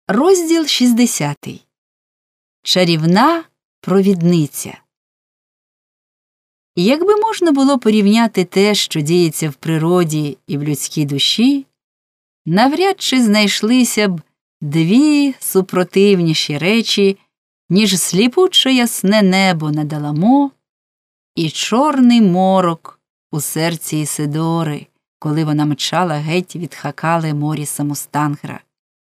Розділ 60. Чарівна провідниця. Якби можна було порівняти те, що діється в природі і в людській душі, навряд чи знайшлися б дві супротивніші речі, ніж сліпуче ясне небо над Аламо і чорний морок у серці Ісидори, коли вона мчала геть від Хакали Моріса Мустангера.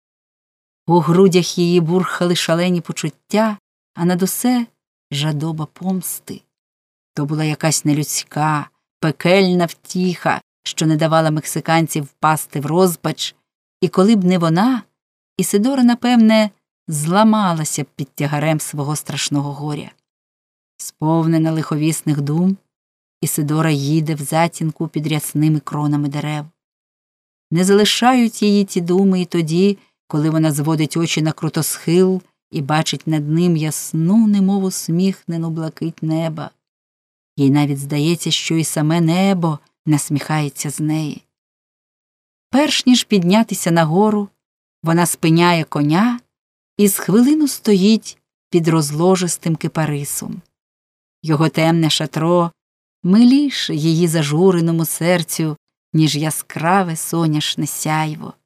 У грудях її бурхали шалені почуття, а над усе жадоба помсти. То була якась нелюдська, пекельна втіха, що не давала мексиканців впасти в розпач, і коли б не вона, Ісидора, напевне, зламалася б під тягарем свого страшного горя. Сповнена лиховісних дум, Ісидора їде в затінку під рясними кронами дерев. Не залишають її ті думи і тоді, коли вона зводить очі на крутосхил і бачить над ним ясну, немов усміхнену блакить неба. Їй навіть здається, що і саме небо насміхається з неї. Перш ніж піднятися нагору, вона спиняє коня і з хвилину стоїть під розложистим кипарисом. Його темне шатро миліше її зажуреному серцю, ніж яскраве соняшне сяйво.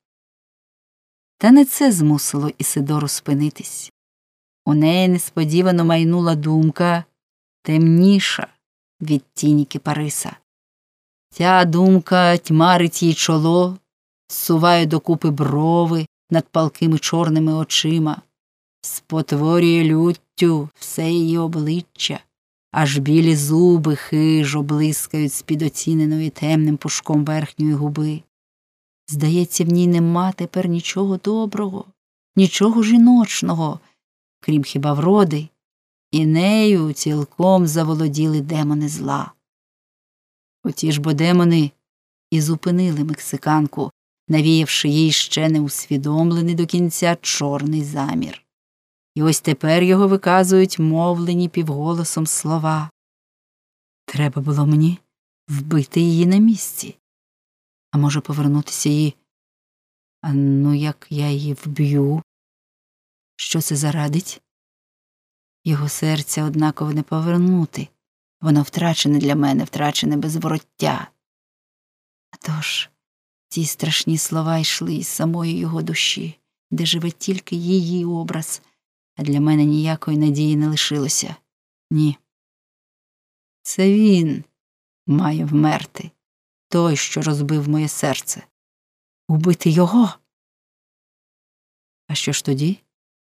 Та не це змусило Ісидору спинитись. У неї несподівано майнула думка, темніша від тіні кипариса. Ця думка тьмарить їй чоло, зсуває докупи брови над палкими чорними очима, спотворює люттю все її обличчя, аж білі зуби хижо блискають з-під оціненої темним пушком верхньої губи. Здається, в ній нема тепер нічого доброго, нічого жіночного, крім хіба вроди, і нею цілком заволоділи демони зла. Оті ж бо демони і зупинили мексиканку, навіявши їй ще не усвідомлений до кінця чорний замір. І ось тепер його виказують мовлені півголосом слова. Треба було мені вбити її на місці. А може повернутися і... А ну як я її вб'ю? Що це зарадить? Його серця однаково не повернути. Воно втрачене для мене, втрачене без вороття. А тож, ці страшні слова йшли із самої його душі, де живе тільки її образ, а для мене ніякої надії не лишилося. Ні. Це він має вмерти. Той, що розбив моє серце. Убити його? А що ж тоді?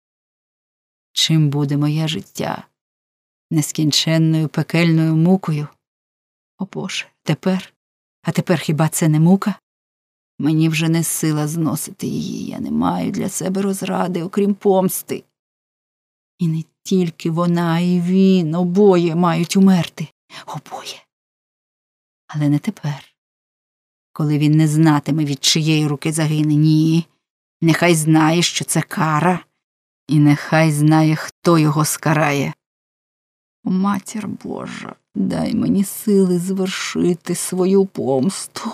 Чим буде моє життя? Нескінченною пекельною мукою? О Боже, тепер? А тепер хіба це не мука? Мені вже не сила зносити її, я не маю для себе розради, окрім помсти. І не тільки вона, і він, обоє мають умерти. Обоє. Але не тепер. Коли він не знатиме, від чиєї руки загине. Ні, нехай знає, що це кара, і нехай знає, хто його скарає. О, Матір Божа, дай мені сили звершити свою помсту.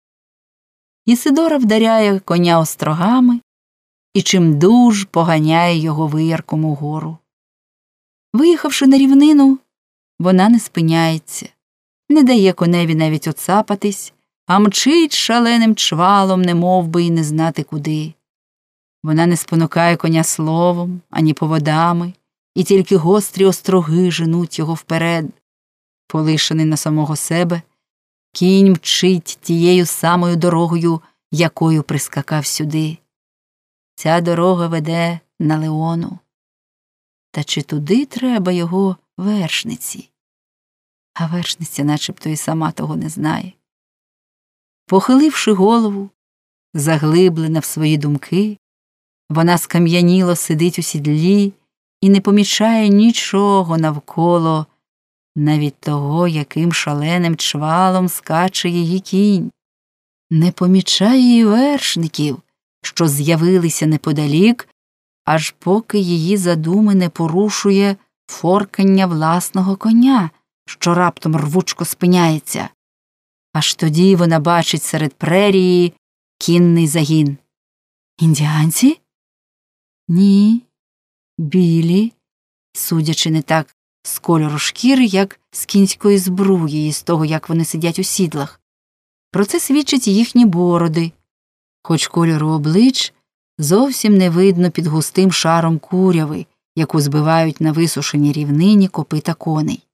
Ісидора вдаряє коня острогами і чимдуж поганяє його виярком угору. Виїхавши на рівнину, вона не спиняється, не дає коневі навіть оцапатись, а мчить шаленим чвалом, немов би й не знати куди. Вона не спонукає коня словом, ані поводами, і тільки гострі остроги женуть його вперед. Полишений на самого себе, кінь мчить тією самою дорогою, якою прискакав сюди. Ця дорога веде на Леону. Та чи туди треба його вершниці? А вершниця начебто і сама того не знає. Похиливши голову, заглиблена в свої думки, вона скам'яніло сидить у сідлі і не помічає нічого навколо, навіть того, яким шаленим чвалом скаче її кінь. Не помічає і вершників, що з'явилися неподалік, аж поки її задуми не порушує форкання власного коня, що раптом рвучко спиняється. Аж тоді вона бачить серед прерії кінний загін. Індіанці? Ні, білі, судячи не так з кольору шкіри, як з кінської збруї і з того, як вони сидять у сідлах. Про це свідчать їхні бороди, хоч кольору облич зовсім не видно під густим шаром куряви, яку збивають на висушеній рівнині копита коней.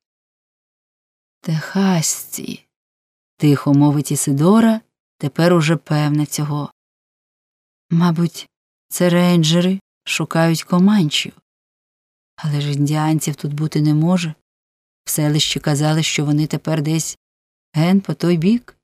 «Техасці», – тихо мовить Ісидора, тепер уже певна цього. «Мабуть, це рейнджери шукають Команчів. Але ж індіанців тут бути не може. В селищі казали, що вони тепер десь ген по той бік».